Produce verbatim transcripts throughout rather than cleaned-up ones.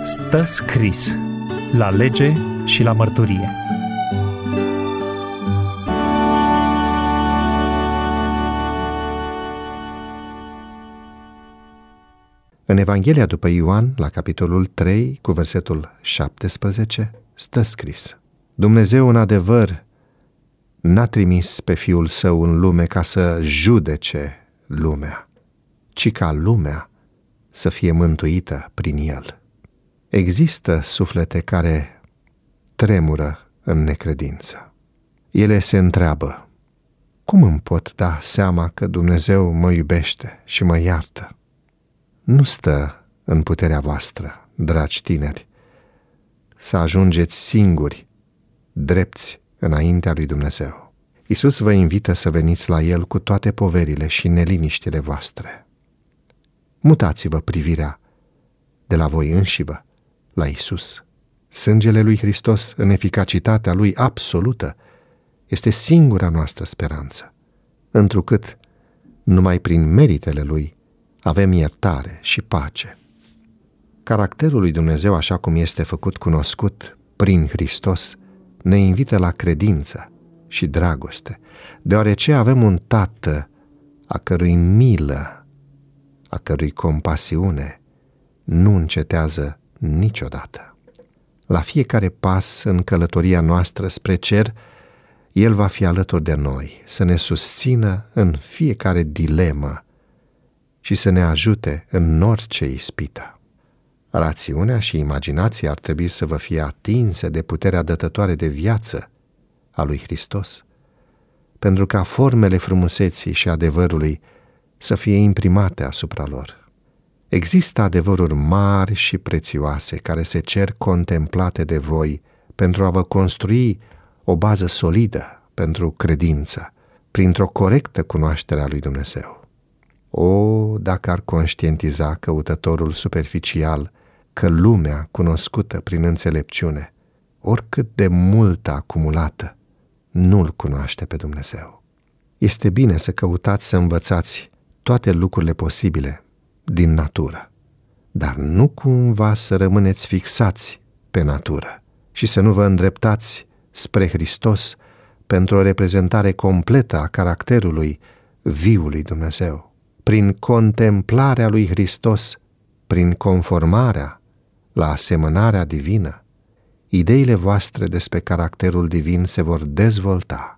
Stă scris la lege și la mărturie. În Evanghelia după Ioan, la capitolul trei, cu versetul șaptesprezece, stă scris: Dumnezeu în adevăr n-a trimis pe Fiul Său în lume ca să judece lumea, ci ca lumea să fie mântuită prin El. Există suflete care tremură în necredință. Ele se întreabă: cum îmi pot da seama că Dumnezeu mă iubește și mă iartă? Nu stă în puterea voastră, dragi tineri, să ajungeți singuri, drepți înaintea lui Dumnezeu. Iisus vă invită să veniți la El cu toate poverile și neliniștile voastre. Mutați-vă privirea de la voi înșivă la Iisus. Sângele lui Hristos, în eficacitatea lui absolută, este singura noastră speranță, întrucât numai prin meritele lui avem iertare și pace. Caracterul lui Dumnezeu, așa cum este făcut cunoscut prin Hristos, ne invită la credință și dragoste, deoarece avem un Tată a cărui milă, a cărui compasiune nu încetează niciodată. La fiecare pas în călătoria noastră spre cer, El va fi alături de noi, să ne susțină în fiecare dilemă și să ne ajute în orice ispită. Rațiunea și imaginația ar trebui să vă fie atinse de puterea dătătoare de viață a lui Hristos, pentru ca formele frumuseții și adevărului să fie imprimate asupra lor. Există adevăruri mari și prețioase care se cer contemplate de voi pentru a vă construi o bază solidă pentru credință, printr-o corectă cunoaștere a lui Dumnezeu. O, dacă ar conștientiza căutătorul superficial că lumea cunoscută prin înțelepciune, oricât de multă acumulată, nu-L cunoaște pe Dumnezeu. Este bine să căutați să învățați toate lucrurile posibile din natură, dar nu cumva să rămâneți fixați pe natură și să nu vă îndreptați spre Hristos pentru o reprezentare completă a caracterului viului Dumnezeu. Prin contemplarea lui Hristos, prin conformarea la asemănarea divină, ideile voastre despre caracterul divin se vor dezvolta,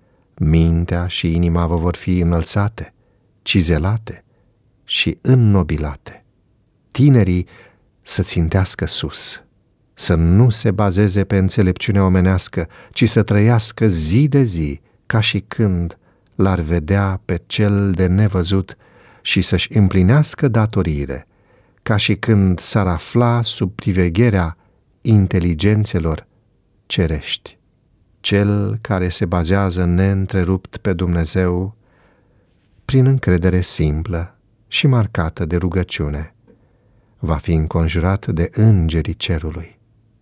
mintea și inima vă vor fi înălțate, cizelate și înnobilate. Tinerii să țintească sus, să nu se bazeze pe înțelepciunea omenească, ci să trăiască zi de zi ca și când l-ar vedea pe cel de nevăzut și să-și împlinească datoriile, ca și când s-ar afla sub privegherea inteligențelor cerești. Cel care se bazează neîntrerupt pe Dumnezeu, prin încredere simplă și marcată de rugăciune, va fi înconjurat de îngerii cerului.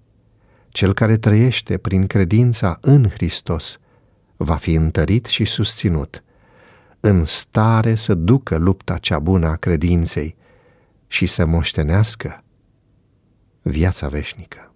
Cel care trăiește prin credința în Hristos va fi întărit și susținut, în stare să ducă lupta cea bună a credinței și să moștenească viața veșnică.